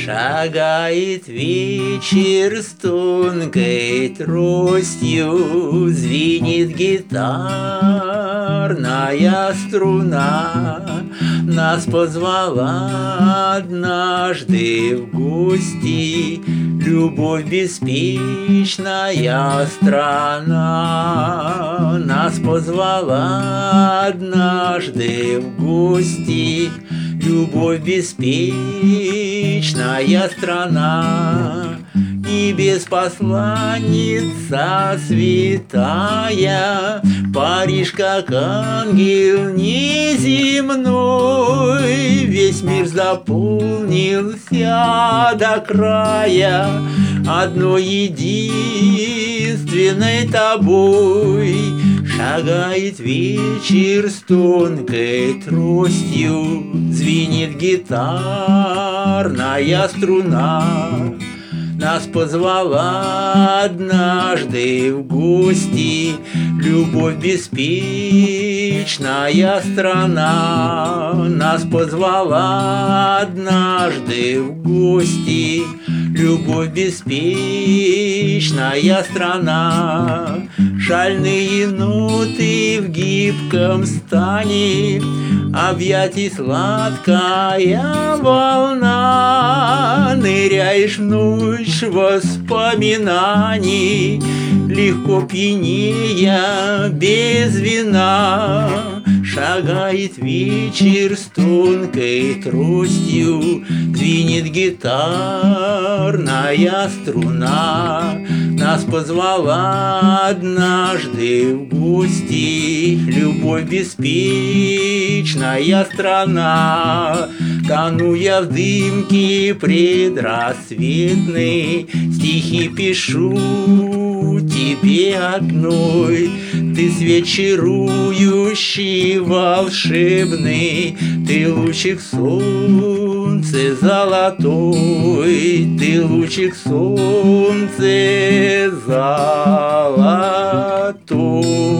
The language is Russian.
Шагает вечер с тонкой тростью, звенит гитарная струна. Нас позвала однажды в гости любовь беспечная страна. Нас позвала однажды в гости любовь беспечная страна. Небес посланница святая, Париж как ангел неземной. Весь мир заполнился до края одной единственной тобой. Шагает вечер с тонкой тростью, звенит гитарная струна. Нас позвала однажды в гости любовь беспечная страна. Нас позвала однажды в гости любовь беспечная страна. Шальные ноты в гибком стане, объятий сладкая волна. Ныряешь в ночь воспоминаний, легко пьянея без вина. Шагает вечер с тонкой тростью, звенит гитарная струна. Нас позвала однажды в гости любовь беспечная страна. Тону я в дымке предрассветной, стихи пишу тебе одной. Ты свет чарующий, волшебный, ты лучик солнца золотой, ты лучик солнца золотой.